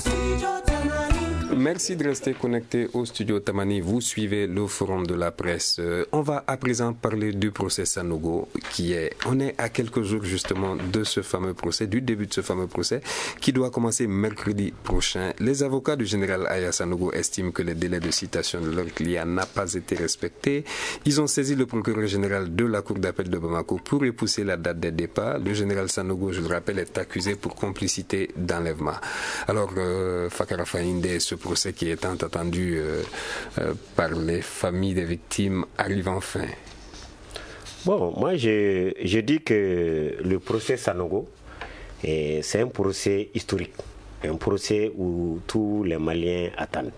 Merci de rester connecté au studio Tamani. Vous suivez le forum de la presse. Euh, on va à présent parler du procès Sanogo, qui est, on est à quelques jours justement de ce fameux procès, du début de ce fameux procès, qui doit commencer mercredi prochain. Les avocats du général Aya Sanogo estiment que le délai de citation de leur client n'a pas été respecté. Ils ont saisi le procureur général de la cour d'appel de Bamako pour repousser la date des départs. Le général Sanogo, je le rappelle, est accusé pour complicité d'enlèvement. Alors, euh, Fakara Faïndé, ce procès qui est tant attendu euh, euh, par les familles des victimes arrive enfin. Bon, moi je, je dis que le procès Sanogo, eh, c'est un procès historique, un procès où tous les Maliens attendent.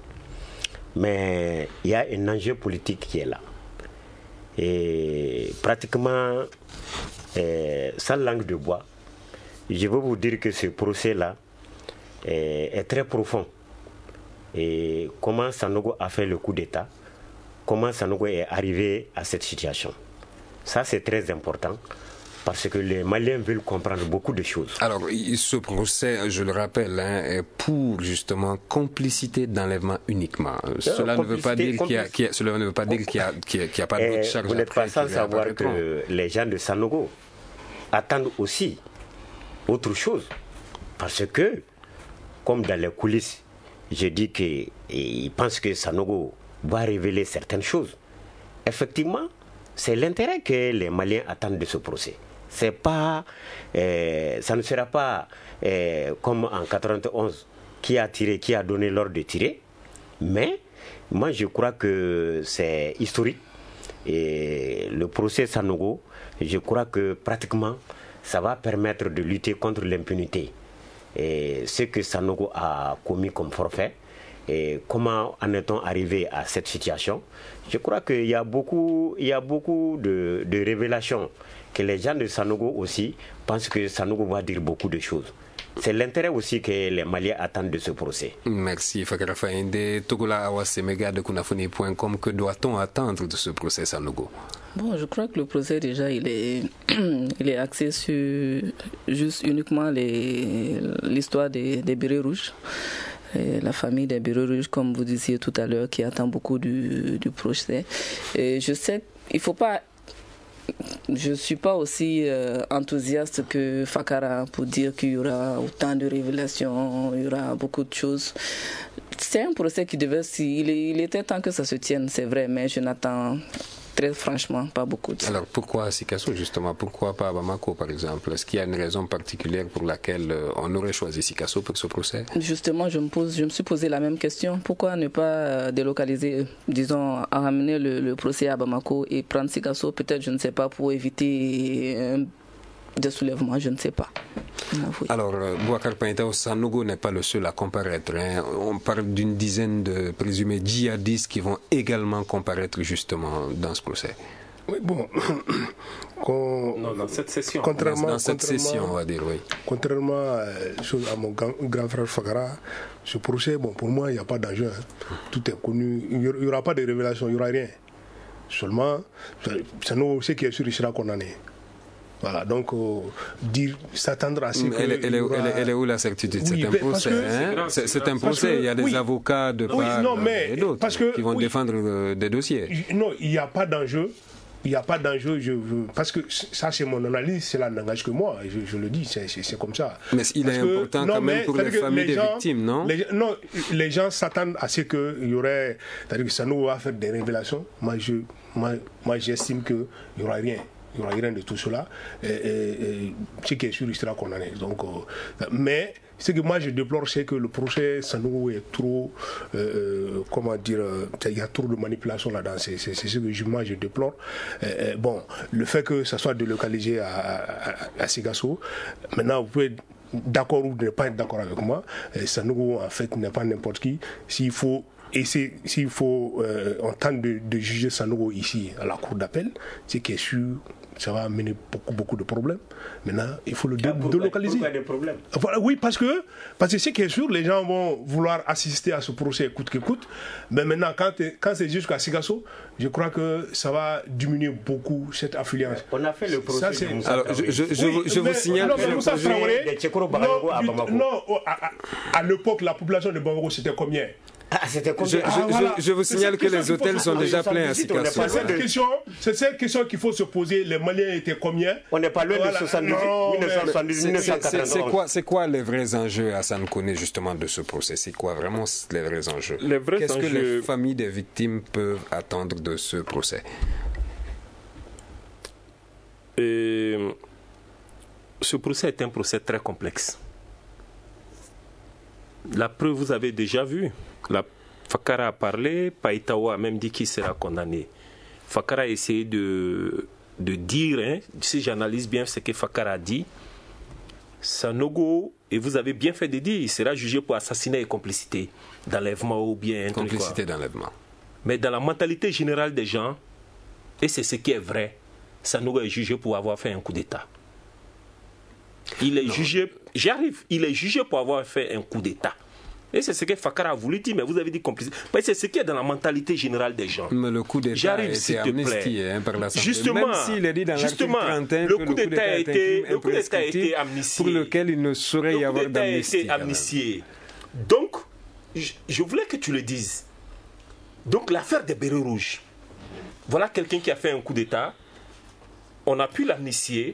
Mais il y a un enjeu politique qui est là. Et pratiquement, eh, sans langue de bois, je veux vous dire que ce procès-là eh, est très profond. Et comment Sanogo a fait le coup d'État, comment Sanogo est arrivé à cette situation. Ça, c'est très important parce que les Maliens veulent comprendre beaucoup de choses. Alors, ce procès, je le rappelle, hein, est pour justement complicité d'enlèvement uniquement. Cela ne veut pas dire qu'il y a, qu'il y a, cela ne veut pas dire qu'il y a, qu'il y a, qu'il y a pas d'autres charges. Vous n'êtes pas sans savoir que les gens de Sanogo attendent aussi autre chose. Parce que, comme dans les coulisses, je dis qu'ils pensent que Sanogo va révéler certaines choses. Effectivement, c'est l'intérêt que les Maliens attendent de ce procès. C'est pas, euh, ça ne sera pas euh, comme en quatre-vingt-onze qui a tiré, qui a donné l'ordre de tirer. Mais moi, je crois que c'est historique. Et le procès Sanogo, je crois que pratiquement, ça va permettre de lutter contre l'impunité. Et ce que Sanogo a commis comme forfait, et comment en est-on arrivé à cette situation? Je crois qu'il y a beaucoup, il y a beaucoup de, de révélations que les gens de Sanogo aussi pensent que Sanogo va dire beaucoup de choses. C'est l'intérêt aussi que les Maliens attendent de ce procès. Merci Fakara Faïndé. Togola Awasemega de Kunafoni point com, que doit-on attendre de ce procès Sanogo? Bon, je crois que le procès déjà il est, il est axé sur juste uniquement les, l'histoire des, des bérets rouges. Et la famille des bérets rouges, comme vous disiez tout à l'heure, qui attend beaucoup du, du procès. Et je sais qu'il faut pas. Je ne suis pas aussi euh, enthousiaste que Fakara pour dire qu'il y aura autant de révélations, il y aura beaucoup de choses. C'est un procès qui devait... Il, il était temps que ça se tienne, c'est vrai, mais je n'attends très franchement pas beaucoup de ça. Alors pourquoi à Sikasso justement? Pourquoi pas à Bamako par exemple? Est-ce qu'il y a une raison particulière pour laquelle euh, on aurait choisi Sikasso pour ce procès? Justement, je me, pose, je me suis posé la même question. Pourquoi ne pas délocaliser, disons, ramener le, le procès à Bamako et prendre Sikasso, peut-être, je ne sais pas, pour éviter un des soulèvements, je ne sais pas. Oui. Alors, Bouakar Paintao, Sanogo n'est pas le seul à comparaître. Hein. On parle d'une dizaine de présumés djihadistes qui vont également comparaître justement dans ce procès. Oui, bon. Qu'on, non, dans cette session. Contrairement, dans cette contrairement, session, on va dire, oui. Contrairement à, à mon grand, grand frère Fakara, ce procès, bon, pour moi, il n'y a pas d'enjeu. Hein. Tout est connu. Il n'y aura pas de révélation, il n'y aura rien. Seulement, Sanogo, ce qui est sûr, il sera condamné. Voilà, donc euh, dire, s'attendre à ce que... Elle, elle, aura... elle, est, elle est où la certitude? Oui, c'est un procès. Hein? C'est, c'est un procès, que, il y a des oui. avocats de oui, part non, mais, et d'autres parce que, qui vont oui, défendre euh, des dossiers. Non, il n'y a pas d'enjeu. Il n'y a pas d'enjeu, je, je, parce que ça c'est mon analyse, cela n'engage que moi, je, je le dis, c'est, c'est, c'est comme ça. Mais il parce est que, important non, quand même pour les familles les gens, des victimes, non les, Non, les gens s'attendent à ce qu'il y aurait, c'est-à-dire que ça nous va faire des révélations. Moi, je, moi, moi j'estime qu'il n'y aura rien. Il n'y aura rien de tout cela. Et, et, et, ce qui est sûr, il sera condamné. Donc, euh, mais ce que moi je déplore, c'est que le procès Sanogo est trop, euh, comment dire, il y a trop de manipulation là-dedans. C'est, c'est, c'est ce que je, moi je déplore. Et, et, bon, le fait que ça soit délocalisé à, à, à Sigasso, maintenant vous pouvez être d'accord ou ne pas être d'accord avec moi. Sanogo en fait n'est pas n'importe qui. S'il faut Et c'est, s'il faut, euh, on tente de, de juger Sanogo ici à la cour d'appel, c'est qui est sûr, ça va amener beaucoup, beaucoup de problèmes. Maintenant, il faut le dé- pourquoi, délocaliser. Pourquoi des problèmes? Voilà, oui, parce que, parce que ce qui est sûr, les gens vont vouloir assister à ce procès coûte que coûte. Mais maintenant, quand, quand c'est jusqu'à Sigasso, je crois que ça va diminuer beaucoup cette affluence. On a fait le procès. Ça, c'est... Alors, je, je, je, oui, je vous signale que Moussa Traoré, non, non, à, à, à l'époque, la population de Bamako, c'était combien? Ah, c'était je, je, ah, voilà. je, je vous signale que les hôtels sont déjà pleins à Sigasso. C'est cette question, c'est cette question qu'il faut se poser. Les Maliens étaient combien? On n'est pas loin voilà. de soixante-dix-huit, mille neuf cent soixante-dix-huit, mille neuf cent quatre-vingt-onze. C'est quoi, c'est quoi les vrais enjeux, Hassan Koné, justement, de ce procès? C'est quoi vraiment les vrais enjeux? Les vrais Qu'est-ce enjeux... que les familles des victimes peuvent attendre de ce procès? Et ce procès est un procès très complexe. La preuve, vous avez déjà vu. La Fakara a parlé, Païtawa a même dit qu'il sera condamné. Fakara a essayé de, de dire, hein, si j'analyse bien ce que Fakara a dit, Sanogo, et vous avez bien fait de dire, il sera jugé pour assassinat et complicité d'enlèvement ou bien... Complicité d'enlèvement. Mais dans la mentalité générale des gens, et c'est ce qui est vrai, Sanogo est jugé pour avoir fait un coup d'État. Il est non. jugé, j'arrive, il est jugé pour avoir fait un coup d'État. Et c'est ce que Fakara a voulu dire, mais vous avez dit complicité. Parce que c'est ce qui est dans la mentalité générale des gens. Mais le coup d'État a été amnistié hein, par l'Assemblée. Justement, même s'il est dit dans justement l'article trente et un le coup d'État a été, le coup d'État a été amnistié. Pour lequel il ne saurait y avoir d'amnistie. Le coup d'État a été amnistié. Donc, je, je voulais que tu le dises. Donc, l'affaire des bérets rouges. Voilà quelqu'un qui a fait un coup d'État. On a pu l'amnistier,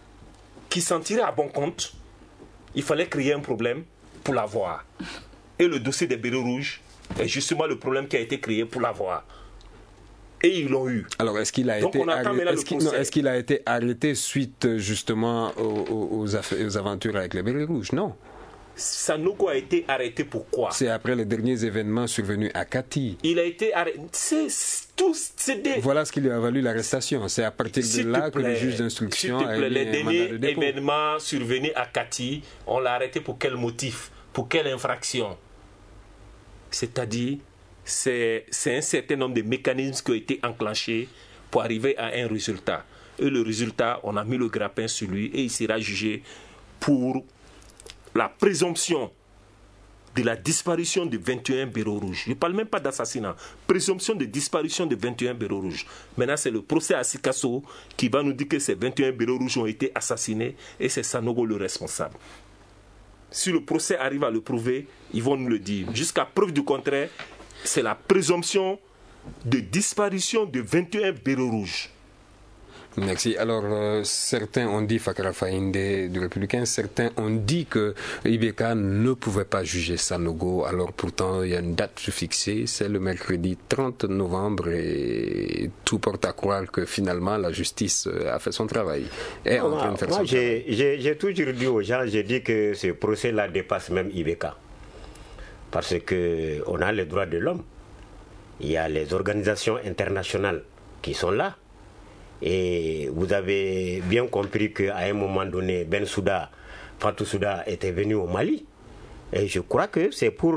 qui s'en tirait à bon compte. Il fallait créer un problème pour l'avoir. Et le dossier des bérets rouges est justement le problème qui a été créé pour l'avoir. Et ils l'ont eu. Alors, est-ce qu'il a, été, arrêté, est-ce qu'il, non, est-ce qu'il a été arrêté suite justement aux, aux, aux aventures avec les bérets rouges? Non. Sanogo a été arrêté pourquoi? C'est après les derniers événements survenus à Kati. Il a été arrêté. C'est, tout, c'est des... Voilà ce qui lui a valu l'arrestation. C'est à partir de s'il là plaît, que le juge d'instruction a plaît, émis les un derniers mandat de dépôt. événements survenus à Kati, on l'a arrêté pour quel motif? Pour quelle infraction? C'est-à-dire, c'est, c'est un certain nombre de mécanismes qui ont été enclenchés pour arriver à un résultat. Et le résultat, on a mis le grappin sur lui et il sera jugé pour la présomption de la disparition de vingt et un bérets rouges. Je ne parle même pas d'assassinat. Présomption de disparition de vingt et un bérets rouges. Maintenant, c'est le procès à Sigasso qui va nous dire que ces vingt et un bérets rouges ont été assassinés et c'est Sanogo le responsable. Si le procès arrive à le prouver, ils vont nous le dire. Jusqu'à preuve du contraire, c'est la présomption de disparition de vingt et un bérets rouges. Merci. Alors, euh, certains ont dit, Fakara Faïnde du Républicain, certains ont dit que I B K ne pouvait pas juger Sanogo. Alors, pourtant, il y a une date fixée, c'est le mercredi trente novembre et tout porte à croire que finalement la justice a fait son travail. Est en train de faire moi, son j'ai, travail. J'ai, j'ai toujours dit aux gens, j'ai dit que ce procès-là dépasse même I B K. Parce qu'on a les droits de l'homme. Il y a les organisations internationales qui sont là. Et vous avez bien compris qu'à un moment donné, Ben Souda, Fatou Souda était venu au Mali. Et je crois que c'est pour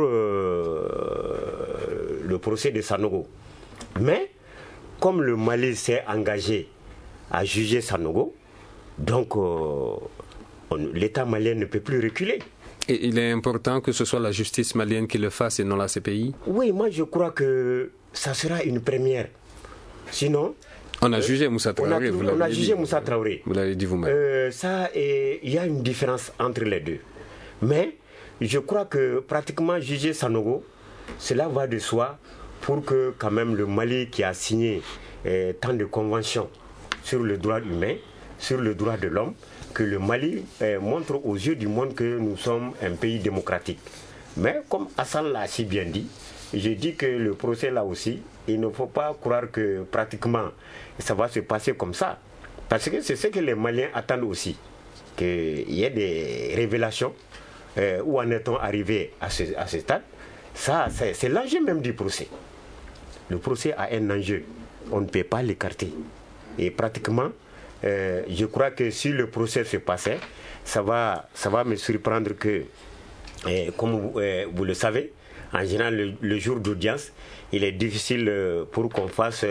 euh, le procès de Sanogo. Mais, comme le Mali s'est engagé à juger Sanogo, donc euh, on, l'État malien ne peut plus reculer. Et il est important que ce soit la justice malienne qui le fasse et non la C P I? Oui, moi je crois que ça sera une première. Sinon... On a euh, jugé Moussa Traoré. On a, on a jugé Moussa Traoré. Vous l'avez dit vous-même. Euh, ça, il y a une différence entre les deux. Mais je crois que pratiquement juger Sanogo, cela va de soi pour que quand même le Mali qui a signé euh, tant de conventions sur le droit humain, sur le droit de l'homme, que le Mali euh, montre aux yeux du monde que nous sommes un pays démocratique. Mais comme Hassan l'a si bien dit, je dis que le procès là aussi, il ne faut pas croire que pratiquement ça va se passer comme ça. Parce que c'est ce que les Maliens attendent aussi, qu'il y ait des révélations. Euh, où en est-on arrivé à ce, à ce stade? Ça, c'est, c'est l'enjeu même du procès. Le procès a un enjeu. On ne peut pas l'écarter. Et pratiquement, euh, je crois que si le procès se passait, ça va, ça va me surprendre que, euh, comme vous, euh, vous le savez, en général, le, le jour d'audience, il est difficile euh, pour qu'on fasse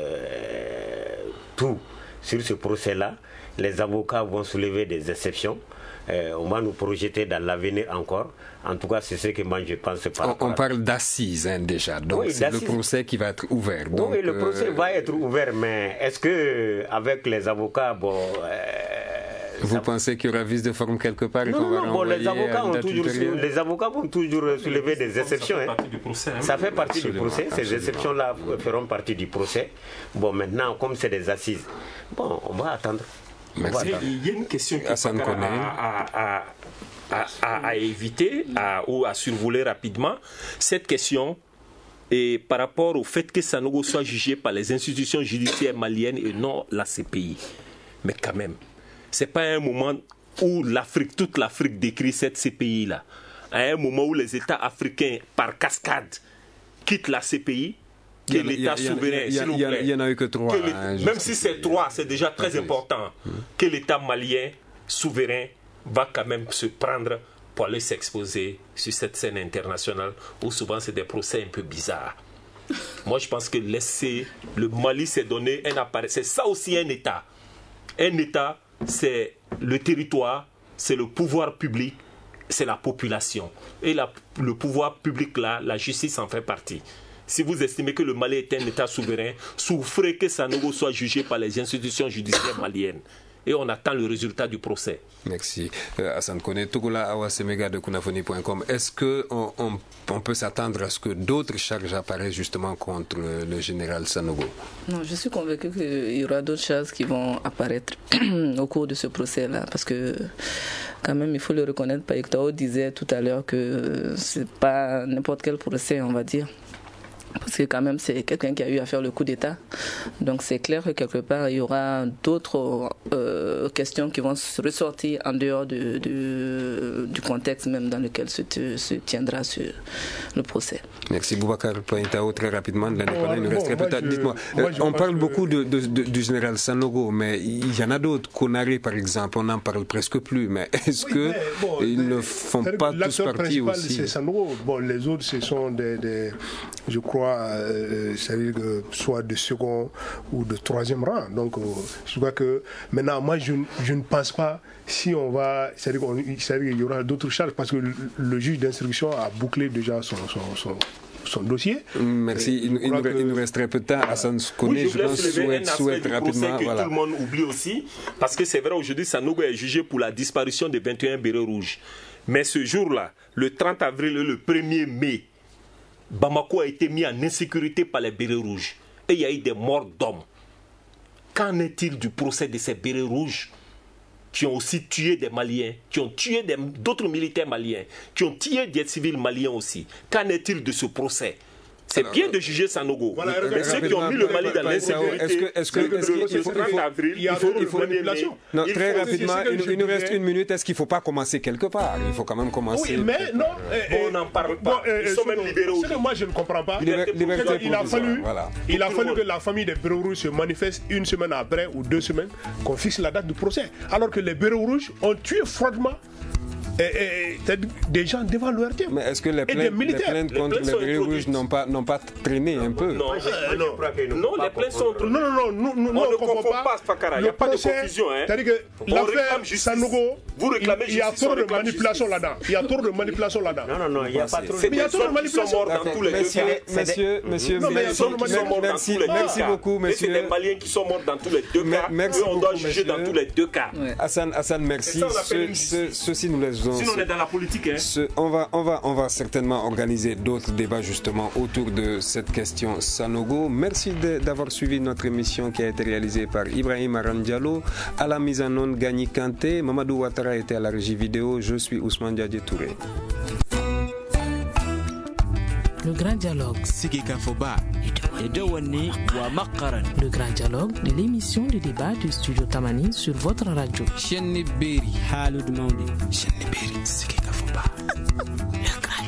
euh, tout sur ce procès-là. Les avocats vont soulever des exceptions. Euh, on va nous projeter dans l'avenir encore. En tout cas, c'est ce que moi je pense. Par on, on parle d'assises hein, déjà, donc oui, c'est le procès qui va être ouvert. Donc, oui, le procès euh... va être ouvert, mais est-ce que avec les avocats, bon, euh, vous ça... pensez qu'il y aura vice de forme quelque part? Non, non, non bon, les avocats ont toujours, les avocats vont toujours soulever des exceptions. Ça fait partie du procès. Hein. Ça fait partie absolument, du procès. Ces exceptions-là feront partie du procès. Bon, maintenant, comme c'est des assises, bon, on va attendre. Merci. Il y a une question à, à, à, à, à, à éviter à, ou à survoler rapidement. Cette question est par rapport au fait que Sanogo soit jugé par les institutions judiciaires maliennes et non la C P I. Mais quand même, ce n'est pas un moment où l'Afrique, toute l'Afrique décrit cette C P I-là. À un moment où les États africains, par cascade, quittent la C P I. Que l'État souverain, s'il vous plaît. Il n'y en a eu que trois. Hein, même si c'est trois, c'est déjà très important. Mmh. Que l'État malien souverain va quand même se prendre pour aller s'exposer sur cette scène internationale où souvent c'est des procès un peu bizarres. Moi, je pense que laisser le Mali s'est donné un appareil. C'est ça aussi un État. Un État, c'est le territoire, c'est le pouvoir public, c'est la population. Et la, le pouvoir public là, la justice en fait partie. Si vous estimez que le Mali est un État souverain, souffrez que Sanogo soit jugé par les institutions judiciaires maliennes. Et on attend le résultat du procès. Merci. Euh, Hassan Koné, Tougoula Awasemega de Kunafoni point com. Est-ce qu'on on, on peut s'attendre à ce que d'autres charges apparaissent justement contre le, le général Sanogo? Non, je suis convaincu qu'il y aura d'autres charges qui vont apparaître au cours de ce procès-là. Parce que, quand même, il faut le reconnaître, Païktao disait tout à l'heure que c'est pas n'importe quel procès, on va dire. Parce que quand même c'est quelqu'un qui a eu à faire le coup d'État. Donc c'est clair que quelque part il y aura d'autres euh, questions qui vont se ressortir en dehors de, de, du contexte même dans lequel se, se tiendra ce, le procès. Merci Boubacar Païktao, très rapidement. L'année prochaine, il nous resterait peut-être. Dites-moi, euh, on parle que... beaucoup de, de, de, du général Sanogo, mais il y en a d'autres. Konaré par exemple, on n'en parle presque plus. Mais est-ce oui, que bon, ils ne font pas tous partie aussi? C'est Sanogo. Bon, les autres, ce sont des, des je crois, Euh, c'est-à-dire que soit de second ou de troisième rang. Donc, euh, je crois que maintenant, moi, je, je ne pense pas si on va, c'est-à-dire qu'il y aura d'autres charges parce que le, le juge d'instruction a bouclé déjà son, son, son, son dossier. Merci. Il, il, nous, que... il nous resterait peu de temps. Hassan Koné, oui, je, je pense, souhaite, souhaite rapidement. Que voilà. Tout le monde oublie aussi, parce que c'est vrai, aujourd'hui, Sanogo est jugé pour la disparition des vingt et un bérets rouges. Mais ce jour-là, le trente avril et le premier mai, Bamako a été mis en insécurité par les bérets rouges. Et il y a eu des morts d'hommes. Qu'en est-il du procès de ces bérets rouges qui ont aussi tué des Maliens, qui ont tué des, d'autres militaires maliens, qui ont tué des civils maliens aussi? Qu'en est-il de ce procès? C'est alors, bien de juger Sanogo. Voilà, mais ceux qui ont mis le Mali dans l'insécurité, est-ce que, est-ce que, est-ce que, le trente avril, il faut, il faut, il faut non, il très faut, rapidement, il, il nous reste une minute. Est-ce qu'il ne faut pas commencer quelque part? Il faut quand même commencer. Oui, mais non. Bon, on n'en parle pas. Bon, Ils sont même libérés aujourd'hui. Moi, je ne comprends pas. Liberté il a fallu, voilà. il a fallu que la famille des Bérets Rouges se manifeste une semaine après ou deux semaines, qu'on fixe la date du procès. Alors que les Bérets Rouges ont tué froidement Et, et, des gens devant l'O R T. Mais est-ce que les plaintes, les plaintes contre les Bérets Rouges n'ont pas, n'ont pas traîné un peu? Non, euh, non. non les plaintes sont... Non, non, non, nous, nous, on ne confond pas, pas Fakara, il n'y a pas de confusion. Hein. C'est-à-dire que l'affaire Sanogo Vous réclamez il y a justice, trop on de réclame manipulation justice. là-dedans. Il y a trop de manipulation là-dedans. Non, non, non, il n'y a pas trop de C'est des il y a trop de hommes qui sont manipulation. morts dans tous les deux Monsieur, cas. monsieur, monsieur, Non, mais il y a merci, trop de Qui sont morts dans merci, tous les deux merci cas. beaucoup, Et c'est monsieur. les Maliens qui sont morts dans tous les deux Me- cas. merci Et on doit beaucoup, juger dans monsieur. tous les deux cas. Ouais. Hassan, Hassan, merci. C'est ça, on appelle Ce- une ce- justice. ceci nous laisse Sinon, on est dans la politique. Hein. Ce- on, va, on, va, on va certainement organiser d'autres débats justement autour de cette question Sanogo. Merci de- d'avoir suivi notre émission qui a été réalisée par Ibrahim Arandialo. À la mise en onde, Gagny Kanté. Mamadou Ouattara était à la régie vidéo. Je suis Ousmane Diadje Touré. Le grand dialogue. Le grand dialogue de l'émission de débat du studio Tamani sur votre radio. Le grand